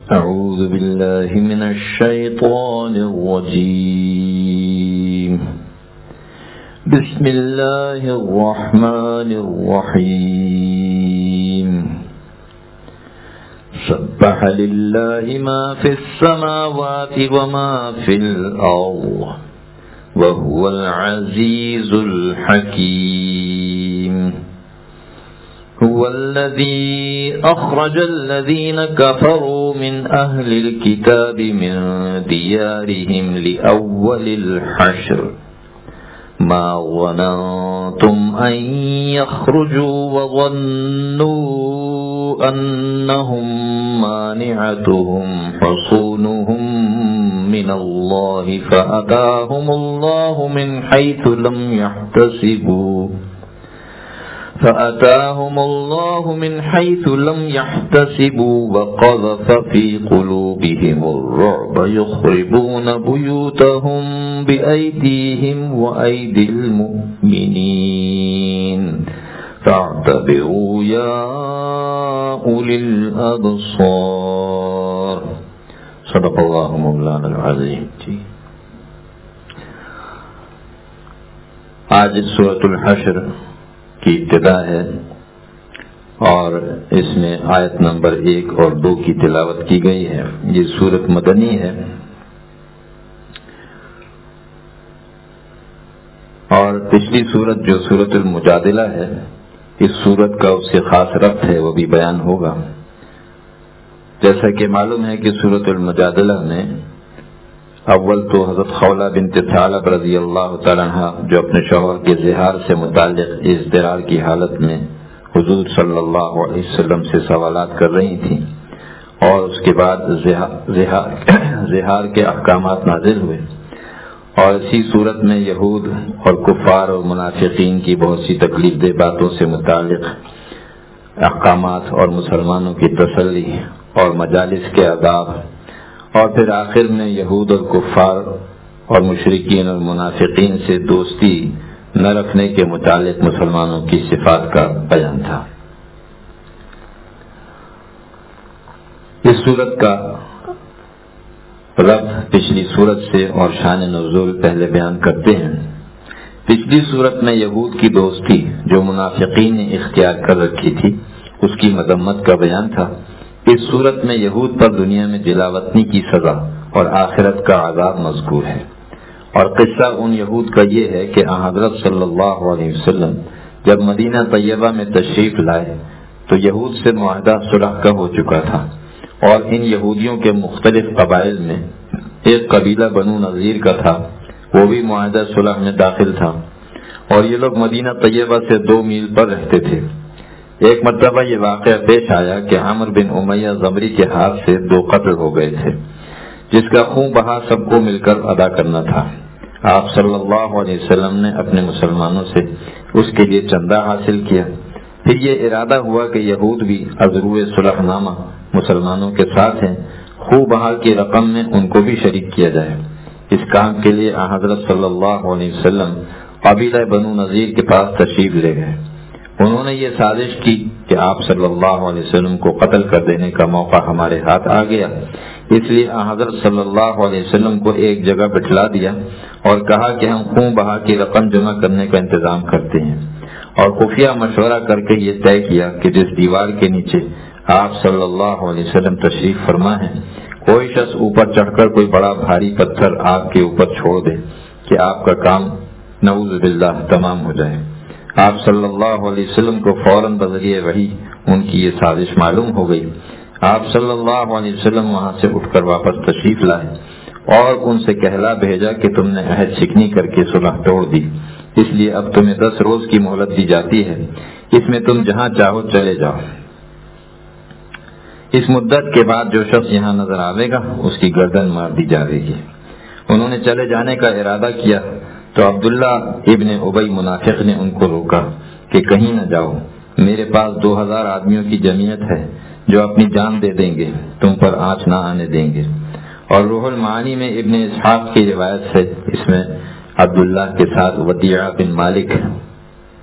أعوذ بالله من الشيطان الرجيم. بسم الله الرحمن الرحيم. سبح لله ما في السماوات وما في الأرض وهو العزيز الحكيم. هو الذي أخرج الذين كفروا من أهل الكتاب من ديارهم لأول الحشر ما ظننتم أن يخرجوا وظنوا أنهم مانعتهم حصونهم من الله فأتاهم الله من حيث لم يحتسبوا وقذف في قلوبهم الرعب يخربون بيوتهم بأيديهم وأيدي المؤمنين فاعتبروا يا أولي الأبصار. صدق اللہ مولانا العظیم. آج سورۃ الحشر کی ابتدا ہے اور اس میں آیت نمبر 1 اور 2 کی تلاوت کی گئی ہے. یہ سورت مدنی ہے اور پچھلی سورت جو سورت المجادلہ ہے اس سورت کا اس سے خاص ربط ہے، وہ بھی بیان ہوگا. جیسا کہ معلوم ہے کہ سورت المجادلہ میں اول تو حضرت خولہ بنت ثعلب رضی اللہ تعالیٰ عنہ جو اپنے شوہر کے زہار سے متعلق اضطرار کی حالت میں حضور صلی اللہ علیہ وسلم سے سوالات کر رہی تھیں اور اس کے بعد زہار کے احکامات نازل ہوئے اور اسی صورت میں یہود اور کفار اور منافقین کی بہت سی تکلیف دہ باتوں سے متعلق احکامات اور مسلمانوں کی تسلی اور مجالس کے آداب اور پھر آخر میں یہود اور کفار اور مشرکین اور منافقین سے دوستی نہ رکھنے کے متعلق مسلمانوں کی صفات کا بیان تھا. اس صورت کا ربط پچھلی صورت سے اور شان نزول پہلے بیان کرتے ہیں. پچھلی صورت میں یہود کی دوستی جو منافقین نے اختیار کر رکھی تھی اس کی مذمت کا بیان تھا. اس صورت میں یہود پر دنیا میں جلاوطنی کی سزا اور آخرت کا عذاب مذکور ہے اور قصہ ان یہود کا یہ ہے کہ حضرت صلی اللہ علیہ وسلم جب مدینہ طیبہ میں تشریف لائے تو یہود سے معاہدہ صلح کا ہو چکا تھا اور ان یہودیوں کے مختلف قبائل میں ایک قبیلہ بنو نذیر کا تھا، وہ بھی معاہدہ صلح میں داخل تھا اور یہ لوگ مدینہ طیبہ سے 2 میل پر رہتے تھے. ایک مرتبہ یہ واقعہ پیش آیا کہ عامر بن امیہ ضمری کے ہاتھ سے 2 قتل ہو گئے تھے جس کا خون بہا سب کو مل کر ادا کرنا تھا. آپ صلی اللہ علیہ وسلم نے اپنے مسلمانوں سے اس کے لیے چندہ حاصل کیا. پھر یہ ارادہ ہوا کہ یہود بھی عذرو صلح نامہ مسلمانوں کے ساتھ ہیں، خون بہا کی رقم میں ان کو بھی شریک کیا جائے. اس کام کے لیے حضرت صلی اللہ علیہ وسلم قبیلہ بنو نذیر کے پاس تشریف لے گئے. انہوں نے یہ سازش کی کہ آپ صلی اللہ علیہ وسلم کو قتل کر دینے کا موقع ہمارے ہاتھ آ گیا، اس لیے حضرت صلی اللہ علیہ وسلم کو ایک جگہ بٹھلا دیا اور کہا کہ ہم خون بہا کی رقم جمع کرنے کا انتظام کرتے ہیں اور خفیہ مشورہ کر کے یہ طے کیا کہ جس دیوار کے نیچے آپ صلی اللہ علیہ وسلم تشریف فرما ہے کوئی شخص اوپر چڑھ کر کوئی بڑا بھاری پتھر آپ کے اوپر چھوڑ دے کہ آپ کا کام نعوذ باللہ تمام ہو جائے. آپ صلی اللہ علیہ وسلم کو فوراً بذریعہ وحی ان کی یہ سازش معلوم ہو گئی. آپ صلی اللہ علیہ وسلم وہاں سے اٹھ کر واپس تشریف لائے اور ان سے کہلا بھیجا کہ تم نے عہد شکنی کر کے صلح توڑ دی، اس لیے اب تمہیں 10 روز کی مہلت دی جاتی ہے، اس میں تم جہاں چاہو چلے جاؤ. اس مدت کے بعد جو شخص یہاں نظر آئے گا اس کی گردن مار دی جائے گی. انہوں نے چلے جانے کا ارادہ کیا تو عبداللہ ابن ابی منافق نے ان کو روکا کہ کہیں نہ جاؤ، میرے پاس 2000 آدمیوں کی جمعیت ہے جو اپنی جان دے دیں گے، تم پر آنچ نہ آنے دیں گے. اور روح المعانی میں ابن اسحاق کی روایت سے اس میں عبداللہ کے ساتھ ودیعہ بن مالک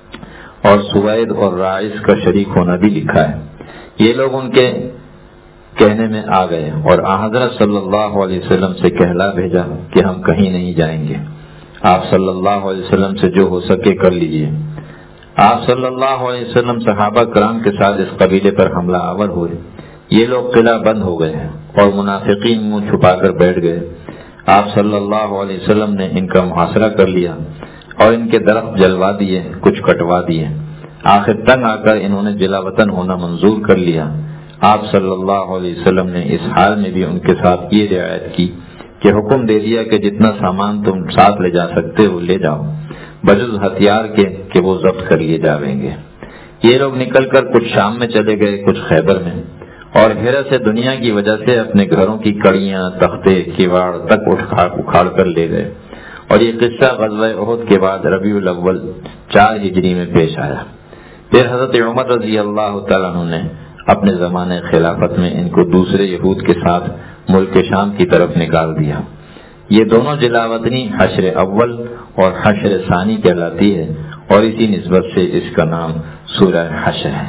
اور سوید اور راعث کا شریک ہونا بھی لکھا ہے. یہ لوگ ان کے کہنے میں آ گئے اور حضرت صلی اللہ علیہ وسلم سے کہلا بھیجا کہ ہم کہیں نہیں جائیں گے، آپ صلی اللہ علیہ وسلم سے جو ہو سکے کر لیجیے۔ آپ صلی اللہ علیہ وسلم صحابہ کرام کے ساتھ اس قبیلے پر حملہ آور ہوئے۔ یہ لوگ قلعہ بند ہو گئے اور منافقین منہ چھپا کر بیٹھ گئے۔ آپ صلی اللہ علیہ وسلم نے ان کا محاصرہ کر لیا اور ان کے درخت جلوا دیے، کچھ کٹوا دیے۔ آخر تنگ آ کر انہوں نے جلا وطن ہونا منظور کر لیا۔ آپ صلی اللہ علیہ وسلم نے اس حال میں بھی ان کے ساتھ یہ رعایت کی کہ حکم دے دیا کہ جتنا سامان تم ساتھ لے جا سکتے ہو لے جاؤ، بجز ہتھیار کے کہ وہ ضبط کر لیے جائیں گے۔ یہ لوگ نکل کر کچھ شام میں چلے گئے، کچھ خیبر میں، اور حیرت سے دنیا کی وجہ سے اپنے گھروں کی کڑیاں، تختے، کیواڑ تک اکھاڑ کر لے گئے۔ اور یہ قصہ غزوہ احد کے بعد ربیع الاول 4 ہجری میں پیش آیا۔ پھر حضرت عمر رضی اللہ تعالیٰ عنہ نے اپنے زمانے خلافت میں ان کو دوسرے یہود کے ساتھ ملک شام کی طرف نکال دیا۔ یہ دونوں جلا وطنی حشر اول اور حشر ثانی کہلاتی ہے، اور اسی نسبت سے اس کا نام سورہ حشر ہے۔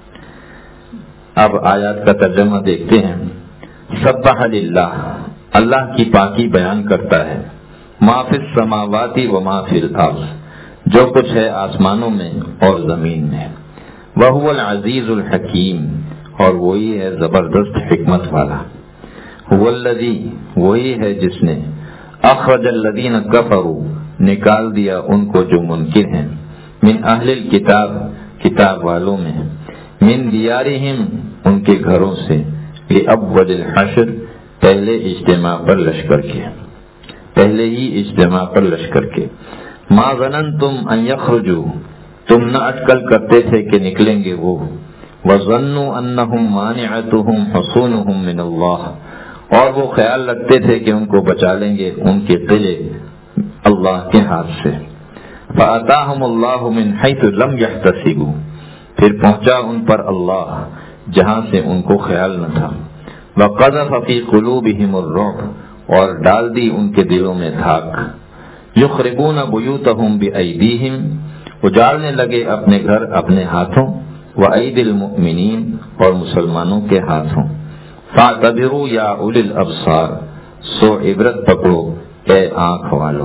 اب آیات کا ترجمہ دیکھتے ہیں۔ سبح للہ، اللہ کی پاکی بیان کرتا ہے، ما فی السماوات و ما فی الارض، جو کچھ ہے آسمانوں میں اور زمین میں۔ وَهُوَ الْعَزِيزُ الْحَكِيمُ، اور وہی ہے زبردست حکمت والا۔ هُوَ الَّذِي، وہی ہے جس نے أَخْرَجَ الَّذِينَ كَفَرُوا، نکال دیا ان کو جو منکر ہیں، من اہل الکتاب، کتاب والوں میں، من دیارہم، ان کے گھروں سے، لأول الحشر، پہلے اجتماع پر لشکر کے، پہلے ہی اجتماع پر لشکر کے۔ ما ظننتم ان یخرجوا، تم نہ اٹکل کرتے تھے کہ نکلیں گے وہ، وظنوا انہم مانعتہم حصونہم من اللہ، اور وہ خیال رکھتے تھے کہ ان کو بچا لیں گے ان کے قلعے اللہ کے ہاتھ سے۔ فآتاہم اللہ من حیث لم یحتسبوا، پھر پہنچا ان پر اللہ جہاں سے ان کو خیال نہ تھا۔ وقذف فی قلوبہم الرعب، اور ڈال دی ان کے دلوں میں دھاک۔ یخربون بیوتہم بایدیہم، اجاڑنے لگے اپنے گھر اپنے ہاتھوں، وأید المؤمنین، اور مسلمانوں کے ہاتھوں۔ فاعتبروا یا اولی الابصار، سو عبرت پکڑو اے آنکھ والو۔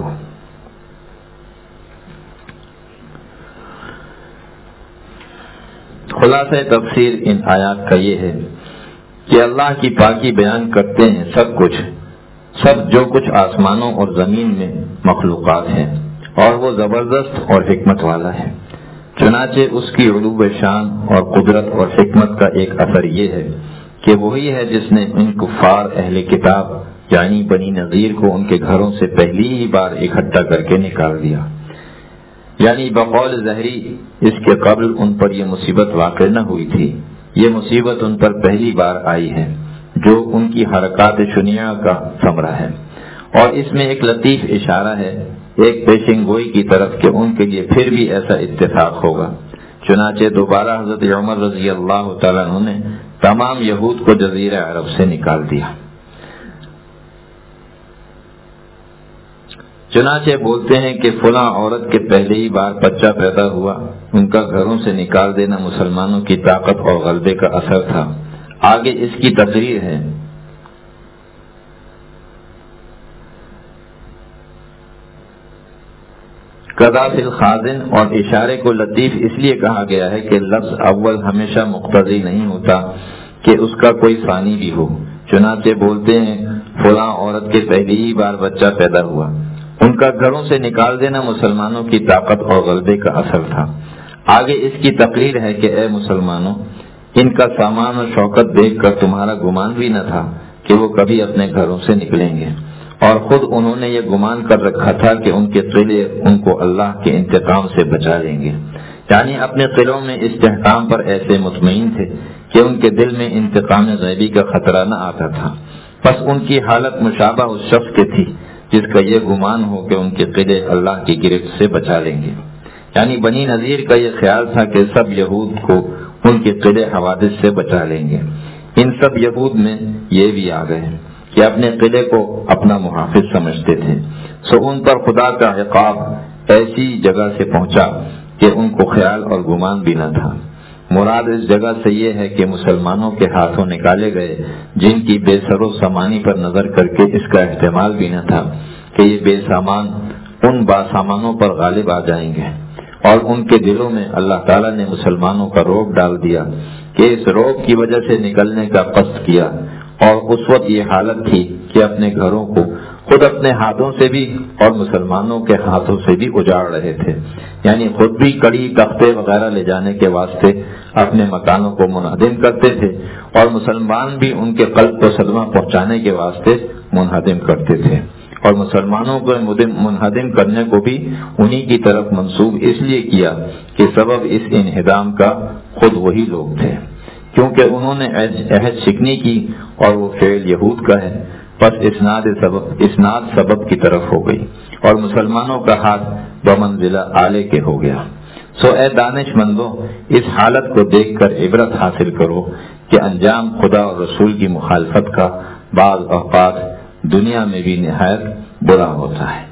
خلاصہ تفسیر ان آیات کا یہ ہے کہ اللہ کی پاکی بیان کرتے ہیں سب جو کچھ آسمانوں اور زمین میں مخلوقات ہیں، اور وہ زبردست اور حکمت والا ہے۔ چنانچہ اس کی علو شان اور قدرت اور حکمت کا ایک اثر یہ ہے کہ وہی ہے جس نے ان کفار اہل کتاب یعنی بنی نذیر کو ان کے گھروں سے پہلی ہی بار اکٹھا کر کے نکال دیا۔ یعنی بقول ظہری اس کے قبل ان پر یہ مصیبت واقع نہ ہوئی تھی، یہ مصیبت ان پر پہلی بار آئی ہے، جو ان کی حرکات شنیعہ کا ثمرہ ہے۔ اور اس میں ایک لطیف اشارہ ہے، ایک پیشن گوئی کی طرف کہ ان کے لیے پھر بھی ایسا اتفاق ہوگا۔ چنانچہ دوبارہ حضرت عمر رضی اللہ تعالیٰ عنہ نے تمام یہود کو جزیرہ عرب سے نکال دیا۔ چنانچہ بولتے ہیں کہ فلاں عورت کے پہلے ہی بار بچہ پیدا ہوا، ان کا گھروں سے نکال دینا مسلمانوں کی طاقت اور غلبے کا اثر تھا۔ آگے اس کی تقریر ہے۔ قضا فی الخازن، اور اشارے کو لطیف اس لیے کہا گیا ہے کہ لفظ اول ہمیشہ مقتضی نہیں ہوتا کہ اس کا کوئی ثانی بھی ہو۔ چنانچہ بولتے ہیں فلاں عورت کے پہلی ہی بار بچہ پیدا ہوا، ان کا گھروں سے نکال دینا مسلمانوں کی طاقت اور غلبے کا اثر تھا۔ آگے اس کی تقریر ہے کہ اے مسلمانوں، ان کا سامان و شوکت دیکھ کر تمہارا گمان بھی نہ تھا کہ وہ کبھی اپنے گھروں سے نکلیں گے، اور خود انہوں نے یہ گمان کر رکھا تھا کہ ان کے قلعے ان کو اللہ کے انتقام سے بچا لیں گے۔ یعنی اپنے قلعوں میں استحکام پر ایسے مطمئن تھے کہ ان کے دل میں انتقام غیبی کا خطرہ نہ آتا تھا۔ بس ان کی حالت مشابہ اس شخص کے تھی جس کا یہ گمان ہو کہ ان کے قلعے اللہ کی گرفت سے بچا لیں گے۔ یعنی بنی نذیر کا یہ خیال تھا کہ سب یہود کو ان کے قلعے حوادث سے بچا لیں گے۔ ان سب یہود میں یہ بھی آ گئے کہ اپنے قلعے کو اپنا محافظ سمجھتے تھے، سو ان پر خدا کا عقاب ایسی جگہ سے پہنچا کہ ان کو خیال اور گمان بھی نہ تھا۔ مراد اس جگہ سے یہ ہے کہ مسلمانوں کے ہاتھوں نکالے گئے جن کی بے سر و سامانی پر نظر کر کے اس کا احتمال بھی نہ تھا کہ یہ بے سامان ان باسامانوں پر غالب آ جائیں گے، اور ان کے دلوں میں اللہ تعالیٰ نے مسلمانوں کا رعب ڈال دیا کہ اس رعب کی وجہ سے نکلنے کا قصد کیا، اور اس وقت یہ حالت تھی کہ اپنے گھروں کو خود اپنے ہاتھوں سے بھی اور مسلمانوں کے ہاتھوں سے بھی اجاڑ رہے تھے، یعنی خود بھی کڑی تختے وغیرہ لے جانے کے واسطے اپنے مکانوں کو منہدم کرتے تھے، اور مسلمان بھی ان کے قلب کو صدمہ پہنچانے کے واسطے منہدم کرتے تھے، اور مسلمانوں کو منہدم کرنے کو بھی انہی کی طرف منسوب اس لیے کیا کہ سبب اس انہدام کا خود وہی لوگ تھے، کیونکہ انہوں نے عہد شکنی کی اور وہ فعل یہود کا ہے، پس اسناد سبب کی طرف ہو گئی اور مسلمانوں کا ہاتھ بمنزلہ آلے کے ہو گیا۔ سو اے دانش مندو، اس حالت کو دیکھ کر عبرت حاصل کرو کہ انجام خدا اور رسول کی مخالفت کا بعض اوقات دنیا میں بھی نہایت برا ہوتا ہے۔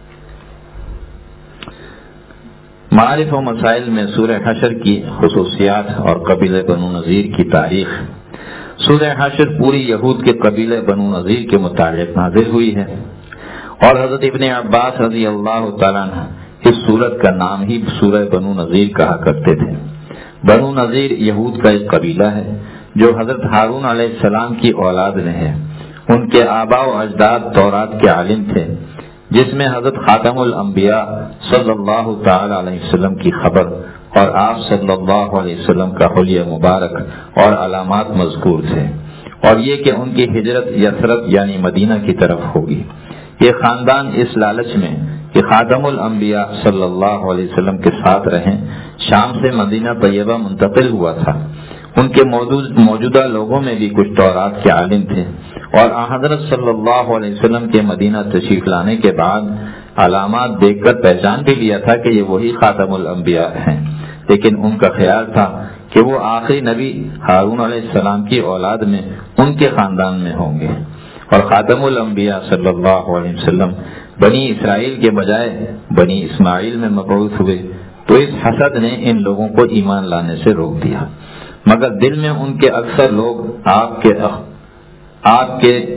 معارف و مسائل میں سورہ حشر کی خصوصیات اور قبیلہ بنو نذیر کی تاریخ۔ سورہ حشر پوری یہود کے قبیلہ بنو نذیر کے متعلق نازل ہوئی ہے، اور حضرت ابن عباس رضی اللہ تعالیٰ عنہ اس سورت کا نام ہی سورہ بنو نذیر کہا کرتے تھے۔ بنو نذیر یہود کا ایک قبیلہ ہے جو حضرت ہارون علیہ السلام کی اولاد میں ہے۔ ان کے آباء و اجداد تورات کے عالم تھے، جس میں حضرت خاتم الانبیاء صلی اللہ تعالی علیہ وسلم کی خبر اور آپ صلی اللہ علیہ وسلم کا حلیہ مبارک اور علامات مذکور تھے، اور یہ کہ ان کی ہجرت یثرب یعنی مدینہ کی طرف ہوگی۔ یہ خاندان اس لالچ میں کہ خاتم الانبیاء صلی اللہ علیہ وسلم کے ساتھ رہیں شام سے مدینہ طیبہ منتقل ہوا تھا۔ ان کے موجودہ لوگوں میں بھی کچھ تورات کے عالم تھے، اور حضرت صلی اللہ علیہ وسلم کے مدینہ تشریف لانے کے بعد علامات دیکھ کر پہچان بھی لیا تھا کہ یہ وہی خاتم الانبیاء ہیں، لیکن ان کا خیال تھا کہ وہ آخری نبی ہارون علیہ السلام کی اولاد میں ان کے خاندان میں ہوں گے، اور خاتم الانبیاء صلی اللہ علیہ وسلم بنی اسرائیل کے بجائے بنی اسماعیل میں مبعوث ہوئے، تو اس حسد نے ان لوگوں کو ایمان لانے سے روک دیا، مگر دل میں ان کے اکثر لوگ آپ کے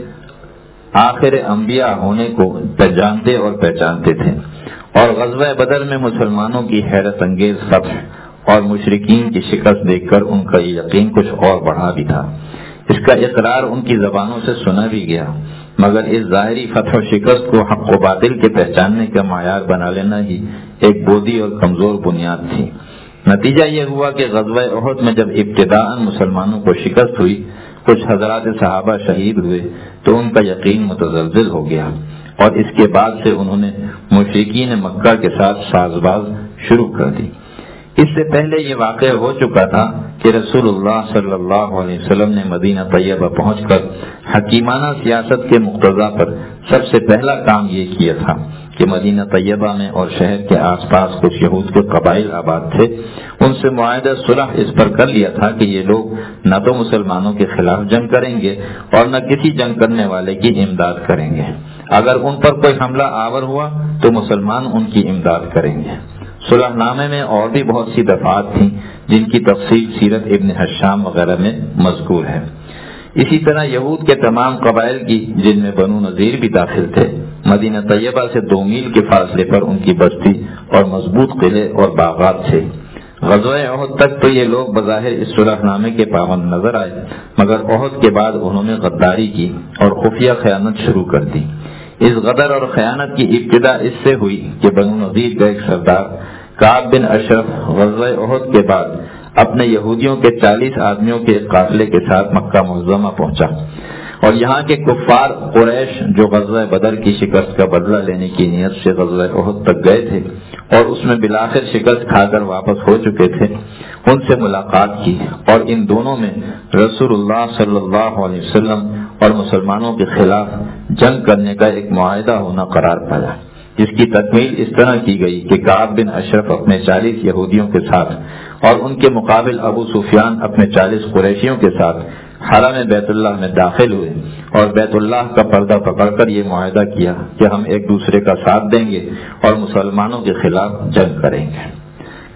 آخر انبیاء ہونے کو جانتے اور پہچانتے تھے، اور غزوہ بدر میں مسلمانوں کی حیرت انگیز فتح اور مشرکین کی شکست دیکھ کر ان کا یہ یقین کچھ اور بڑھا بھی تھا۔ اس کا اقرار ان کی زبانوں سے سنا بھی گیا، مگر اس ظاہری فتح و شکست کو حق و باطل کے پہچاننے کا معیار بنا لینا ہی ایک بودی اور کمزور بنیاد تھی۔ نتیجہ یہ ہوا کہ غزوہ احد میں جب ابتداءً مسلمانوں کو شکست ہوئی، کچھ حضرات صحابہ شہید ہوئے، تو ان کا یقین متزلزل ہو گیا، اور اس کے بعد سے انہوں نے مشرکین مکہ کے ساتھ ساز باز شروع کر دی۔ اس سے پہلے یہ واقعہ ہو چکا تھا کہ رسول اللہ صلی اللہ علیہ وسلم نے مدینہ طیبہ پہنچ کر حکیمانہ سیاست کے مقتضا پر سب سے پہلا کام یہ کیا تھا کہ مدینہ طیبہ میں اور شہر کے آس پاس کچھ یہود کے قبائل آباد تھے، ان سے معاہدہ صلح اس پر کر لیا تھا کہ یہ لوگ نہ تو مسلمانوں کے خلاف جنگ کریں گے اور نہ کسی جنگ کرنے والے کی امداد کریں گے، اگر ان پر کوئی حملہ آور ہوا تو مسلمان ان کی امداد کریں گے۔ صلح نامے میں اور بھی بہت سی دفعات تھیں جن کی تفصیل سیرت ابن حشام وغیرہ میں مذکور ہے۔ اسی طرح یہود کے تمام قبائل کی، جن میں بنو نذیر بھی داخل تھے، مدینہ طیبہ سے 2 میل کے فاصلے پر ان کی بستی اور مضبوط قلعے اور باغات تھے۔ غزوہ احد تک تو یہ لوگ بظاہر اس صلح نامے کے پابند نظر آئے، مگر احد کے بعد انہوں نے غداری کی اور خفیہ خیانت شروع کر دی۔ اس غدر اور خیانت کی ابتدا اس سے ہوئی کہ بنو نذیر کا ایک سردار کعب بن اشرف غزوہ احد کے بعد اپنے یہودیوں کے 40 آدمیوں کے ایک قافلے کے ساتھ مکہ معظمہ پہنچا، اور یہاں کے کفار قریش جو غزوہ بدر کی شکست کا بدلہ لینے کی نیت سے غزوہ احد تک گئے تھے اور اس میں بالآخر شکست کھا کر واپس ہو چکے تھے، ان سے ملاقات کی، اور ان دونوں میں رسول اللہ صلی اللہ علیہ وسلم اور مسلمانوں کے خلاف جنگ کرنے کا ایک معاہدہ ہونا قرار پایا، جس کی تکمیل اس طرح کی گئی کہ کعب بن اشرف اپنے 40 یہودیوں کے ساتھ اور ان کے مقابل ابو سفیان اپنے 40 قریشیوں کے ساتھ حرم بیت اللہ میں داخل ہوئے، اور بیت اللہ کا پردہ پکڑ کر یہ معاہدہ کیا کہ ہم ایک دوسرے کا ساتھ دیں گے اور مسلمانوں کے خلاف جنگ کریں گے۔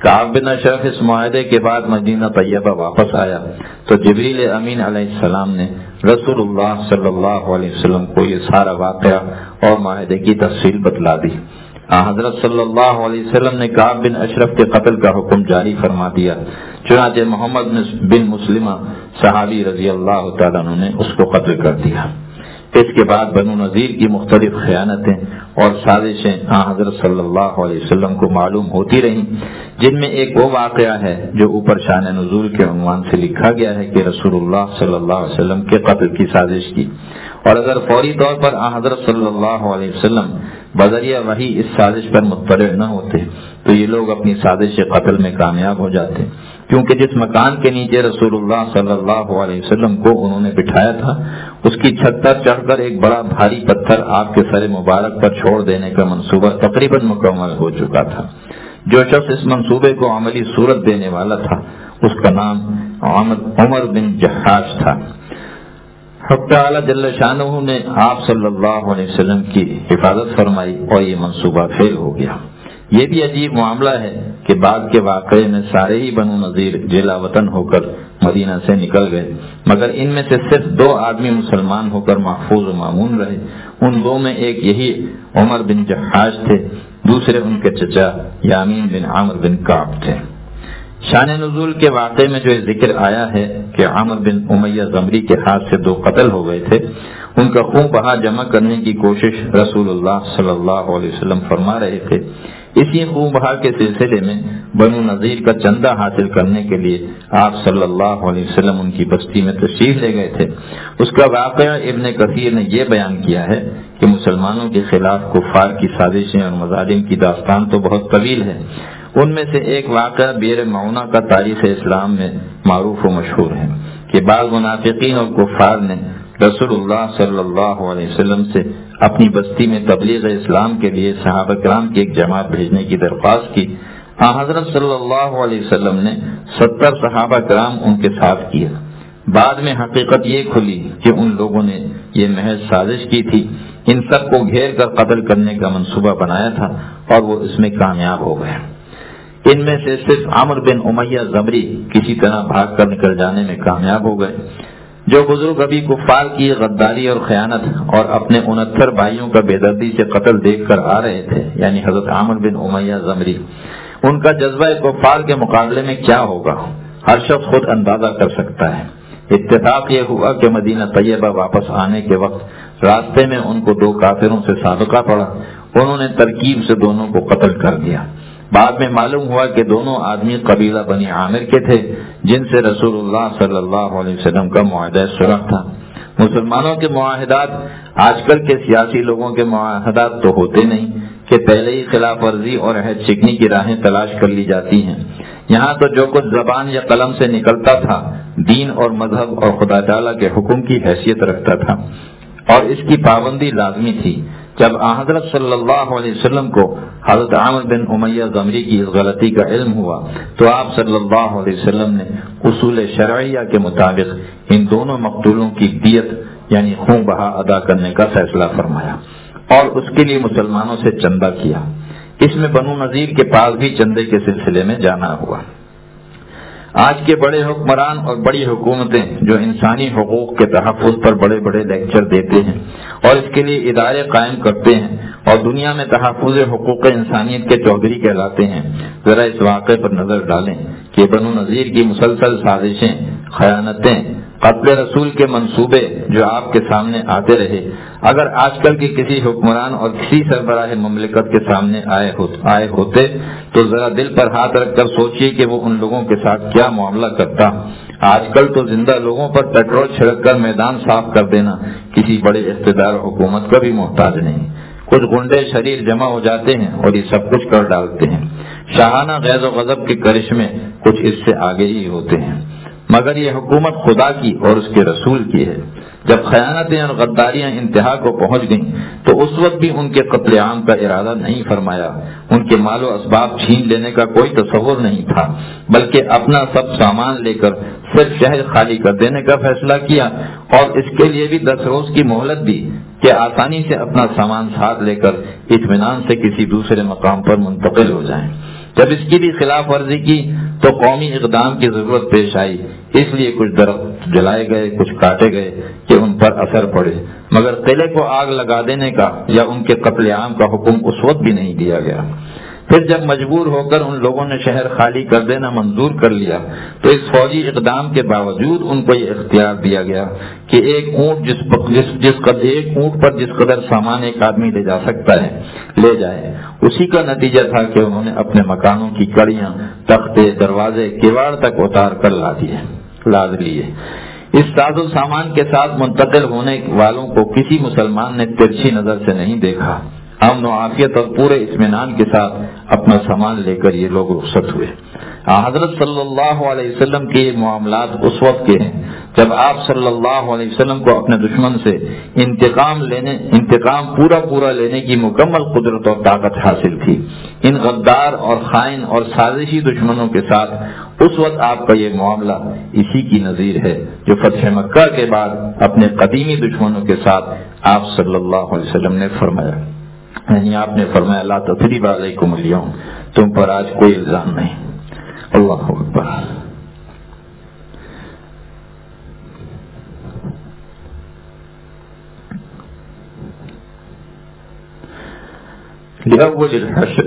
کعب بن اشرف اس معاہدے کے بعد مدینہ طیبہ واپس آیا تو جبریل امین علیہ السلام نے رسول اللہ صلی اللہ علیہ وسلم کو یہ سارا واقعہ اور معاہدے کی تفصیل بتلا دی۔ حضرت صلی اللہ علیہ وسلم نے کعب بن اشرف کے قتل کا حکم جاری فرما دیا۔ چنانچہ محمد بن مسلمہ صحابی رضی اللہ تعالیٰ عنہ نے اس کو قتل کر دیا۔ اس کے بعد بنو نذیر کی مختلف خیانتیں اور سازشیں حضرت صلی اللہ علیہ وسلم کو معلوم ہوتی رہیں، جن میں ایک وہ واقعہ ہے جو اوپر شان نزول کے عنوان سے لکھا گیا ہے کہ رسول اللہ صلی اللہ علیہ وسلم کے قتل کی سازش کی، اور اگر فوری طور پر حضرت صلی اللہ علیہ وسلم بذریعہ وحی اس سازش پر مطلع نہ ہوتے تو یہ لوگ اپنی سازش قتل میں کامیاب ہو جاتے، کیونکہ جس مکان کے نیچے رسول اللہ صلی اللہ علیہ وسلم کو انہوں نے بٹھایا تھا اس کی چھت پر چڑھ کر ایک بڑا بھاری پتھر آپ کے سر مبارک پر چھوڑ دینے کا منصوبہ تقریباً مکمل ہو چکا تھا۔ جو شخص اس منصوبے کو عملی صورت دینے والا تھا اس کا نام عمر بن جحاش تھا۔ حق تعالی جل شانہ نے آپ صلی اللہ علیہ وسلم کی حفاظت فرمائی اور یہ منصوبہ فیل ہو گیا۔ یہ بھی عجیب معاملہ ہے کہ بعد کے واقعے میں سارے ہی بنو نذیر جلا وطن ہو کر مدینہ سے نکل گئے، مگر ان میں سے صرف 2 آدمی مسلمان ہو کر محفوظ و مامون رہے۔ ان 2 میں ایک یہی عمر بن جحاش تھے، دوسرے ان کے چچا یامین بن عامر بن کعب تھے۔ شان نزول کے واقعے میں جو ذکر آیا ہے کہ عامر بن امیہ ضمری کے ہاتھ سے 2 قتل ہو گئے تھے، ان کا خون بہا جمع کرنے کی کوشش رسول اللہ صلی اللہ علیہ وسلم فرما رہے تھے۔ اسی خون بہا کے سلسلے میں بنو نذیر کا چندہ حاصل کرنے کے لیے آپ صلی اللہ علیہ وسلم ان کی بستی میں تشریف لے گئے تھے۔ اس کا واقعہ ابن کثیر نے یہ بیان کیا ہے کہ مسلمانوں کے خلاف کفار کی سازشیں اور مظالم کی داستان تو بہت طویل ہے۔ ان میں سے ایک واقعہ بئر معونہ کا تاریخ اسلام میں معروف و مشہور ہے کہ بعض منافقین اور کفار نے رسول اللہ صلی اللہ علیہ وسلم سے اپنی بستی میں تبلیغ اسلام کے لیے صحابہ کرام کی ایک جماعت بھیجنے کی درخواست کی۔ حضرت صلی اللہ علیہ وسلم نے 70 صحابہ کرام ان کے ساتھ کیا۔ بعد میں حقیقت یہ کھلی کہ ان لوگوں نے یہ محض سازش کی تھی، ان سب کو گھیر کر قتل کرنے کا منصوبہ بنایا تھا اور وہ اس میں کامیاب ہو گئے۔ ان میں سے صرف عامر بن امیہ ضمری کسی طرح بھاگ کر نکل جانے میں کامیاب ہو گئے۔ جو بزرگ ابھی کفار کی غداری اور خیانت اور اپنے 69 بھائیوں کا بے دردی سے قتل دیکھ کر آ رہے تھے، یعنی حضرت عامر بن امیہ ضمری، ان کا جذبہ کفار کے مقابلے میں کیا ہوگا ہر شخص خود اندازہ کر سکتا ہے۔ اتفاق یہ ہوا کہ مدینہ طیبہ واپس آنے کے وقت راستے میں ان کو 2 کافروں سے سابقہ پڑا، انہوں نے ترکیب سے دونوں کو قتل کر دیا۔ بعد میں معلوم ہوا کہ دونوں آدمی قبیلہ بنی عامر کے تھے جن سے رسول اللہ صلی اللہ علیہ وسلم کا معاہدہ صلح تھا۔ مسلمانوں کے معاہدات آج کل کے سیاسی لوگوں کے معاہدات تو ہوتے نہیں کہ پہلے ہی خلاف ورزی اور عہد شکنی کی راہیں تلاش کر لی جاتی ہیں۔ یہاں تو جو کچھ زبان یا قلم سے نکلتا تھا دین اور مذہب اور خدا تعالیٰ کے حکم کی حیثیت رکھتا تھا اور اس کی پابندی لازمی تھی۔ جب حضرت صلی اللہ علیہ وسلم کو حضرت عامر بن امیہ ضمری کی اس غلطی کا علم ہوا تو آپ صلی اللہ علیہ وسلم نے اصول شرعیہ کے مطابق ان دونوں مقتولوں کی دیت یعنی خون بہا ادا کرنے کا فیصلہ فرمایا اور اس کے لیے مسلمانوں سے چندہ کیا۔ اس میں بنو نذیر کے پاس بھی چندے کے سلسلے میں جانا ہوا۔ آج کے بڑے حکمران اور بڑی حکومتیں جو انسانی حقوق کے تحفظ پر بڑے بڑے لیکچر دیتے ہیں اور اس کے لیے ادارے قائم کرتے ہیں اور دنیا میں تحفظ حقوق انسانیت کے چودھری کہلاتے ہیں، ذرا اس واقعے پر نظر ڈالیں کہ بنو نذیر کی مسلسل سازشیں، خیانتیں، قتل رسول کے منصوبے جو آپ کے سامنے آتے رہے، اگر آج کل کے کسی حکمران اور کسی سربراہ مملکت کے سامنے آئے ہوتے تو ذرا دل پر ہاتھ رکھ کر سوچئے کہ وہ ان لوگوں کے ساتھ کیا معاملہ کرتا۔ آج کل تو زندہ لوگوں پر پیٹرول چھڑک کر میدان صاف کر دینا کسی بڑے اقتدار حکومت کا بھی محتاج نہیں۔ کچھ گنڈے شریر جمع ہو جاتے ہیں اور یہ سب کچھ کر ڈالتے ہیں۔ شاہانہ غیظ و غضب کے کرشمے کچھ اس سے آگے ہی ہوتے ہیں، مگر یہ حکومت خدا کی اور اس کے رسول کی ہے۔ جب خیانتیں اور غداریاں انتہا کو پہنچ گئیں تو اس وقت بھی ان کے قتل عام کا ارادہ نہیں فرمایا، ان کے مال و اسباب چھین لینے کا کوئی تصور نہیں تھا، بلکہ اپنا سب سامان لے کر صرف شہر خالی کر دینے کا فیصلہ کیا اور اس کے لیے بھی 10 روز کی مہلت دی کہ آسانی سے اپنا سامان ساتھ لے کر اطمینان سے کسی دوسرے مقام پر منتقل ہو جائیں۔ جب اس کی بھی خلاف ورزی کی تو قومی اقدام کی ضرورت پیش آئی، اس لیے کچھ درخت جلائے گئے، کچھ کاٹے گئے کہ ان پر اثر پڑے، مگر قلعے کو آگ لگا دینے کا یا ان کے قتل عام کا حکم اس وقت بھی نہیں دیا گیا۔ پھر جب مجبور ہو کر ان لوگوں نے شہر خالی کر دینا منظور کر لیا تو اس فوجی اقدام کے باوجود ان کو یہ اختیار دیا گیا کہ ایک اونٹ پر جس قدر سامان ایک آدمی لے جا سکتا ہے لے جائے۔ اسی کا نتیجہ تھا کہ انہوں نے اپنے مکانوں کی کڑیاں، تختے، دروازے، کیواڑ تک اتار کر لاد لیے۔ اس ساز و سامان کے ساتھ منتقل ہونے والوں کو کسی مسلمان نے ترچھی نظر سے نہیں دیکھا۔ امن و عافیت اور پورے اطمینان کے ساتھ اپنا سامان لے کر یہ لوگ رخصت ہوئے۔ حضرت صلی اللہ علیہ وسلم کے یہ معاملات اس وقت کے ہیں جب آپ صلی اللہ علیہ وسلم کو اپنے دشمن سے انتقام پورا لینے کی مکمل قدرت اور طاقت حاصل تھی۔ ان غدار اور خائن اور سازشی دشمنوں کے ساتھ اس وقت آپ کا یہ معاملہ اسی کی نظیر ہے جو فتح مکہ کے بعد اپنے قدیمی دشمنوں کے ساتھ آپ صلی اللہ علیہ وسلم نے فرمایا، یعنی آپ نے فرمایا لا تثریب علیکم اليوم، تم پر آج کوئی الزام نہیں۔ اللہ اکبر۔ لأول الحشر،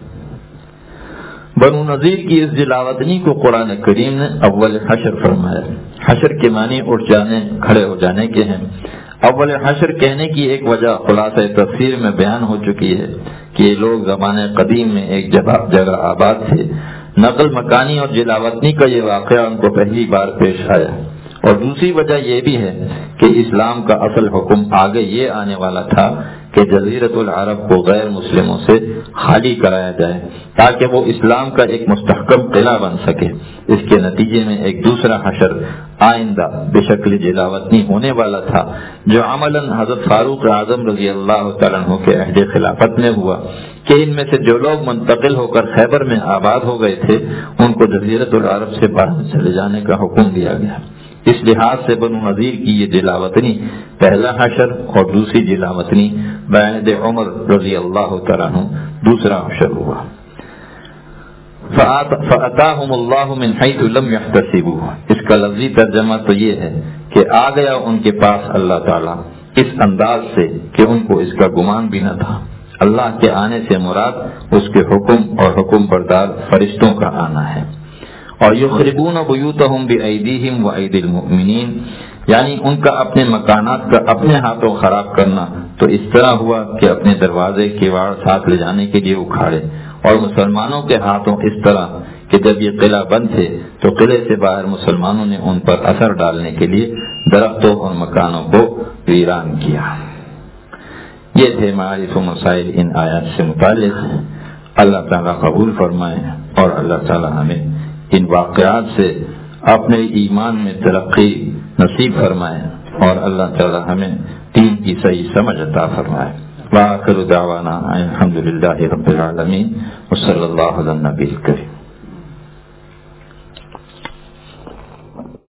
بنو نذیر کی اس جلاوطنی کو قرآن کریم نے اول حشر فرمایا۔ حشر کے معنی اٹھ جانے، کھڑے ہو جانے کے ہیں۔ اول حشر کہنے کی ایک وجہ خلاصہ تفسیر میں بیان ہو چکی ہے کہ یہ لوگ زمانے قدیم میں ایک جگہ آباد تھے۔ نقل مکانی اور جلاوطنی کا یہ واقعہ ان کو پہلی بار پیش آیا، اور دوسری وجہ یہ بھی ہے کہ اسلام کا اصل حکم آگے یہ آنے والا تھا کہ جزیرت العرب کو غیر مسلموں سے خالی کرایا جائے تاکہ وہ اسلام کا ایک مستحکم قلعہ بن سکے۔ اس کے نتیجے میں ایک دوسرا حشر آئندہ بشکل جلاوطنی ہونے والا تھا جو عملاً حضرت فاروق اعظم رضی اللہ تعالیٰ عنہ کے عہد خلافت میں ہوا کہ ان میں سے جو لوگ منتقل ہو کر خیبر میں آباد ہو گئے تھے ان کو جزیرت العرب سے باہر چلے جانے کا حکم دیا گیا۔ اس لحاظ سے بنو نذیر کی یہ جلاوطنی پہلا حشر اور دوسری جلاوطنی بعد عمر رضی اللہ تعالیٰ عنہ دوسرا حشر ہوا۔ فَأَتَاهُمُ اللَّهُ مِنْ حَيْثُ لَمْ يَحْتَسِبُوا، اس کا لفظی ترجمہ تو یہ ہے کہ آ گیا ان کے پاس اللہ تعالیٰ اس انداز سے کہ ان کو اس کا گمان بھی نہ تھا۔ اللہ کے آنے سے مراد اس کے حکم اور حکم بردار فرشتوں کا آنا ہے۔ اور یخربون بیوتہم بایدیہم وایدی المؤمنین، یعنی ان کا اپنے مکانات کا اپنے ہاتھوں خراب کرنا تو اس طرح ہوا کہ اپنے دروازے کیواڑ ساتھ لے جانے کے لیے اکھاڑے، اور مسلمانوں کے ہاتھوں اس طرح کہ جب یہ قلعہ بند تھے تو قلعے سے باہر مسلمانوں نے ان پر اثر ڈالنے کے لیے درختوں اور مکانوں کو ویران کیا۔ یہ تھے معارف و مسائل ان آیات سے متعلق۔ اللہ تعالیٰ قبول فرمائے اور اللہ تعالیٰ ہمیں ان واقعات سے اپنے ایمان میں ترقی نصیب فرمائے اور اللہ تعالیٰ ہمیں دین کی صحیح سمجھ عطا فرمائے۔ وآخر دعوانا الحمدللہ رب العالمین وصلی اللہ علی النبی الکریم۔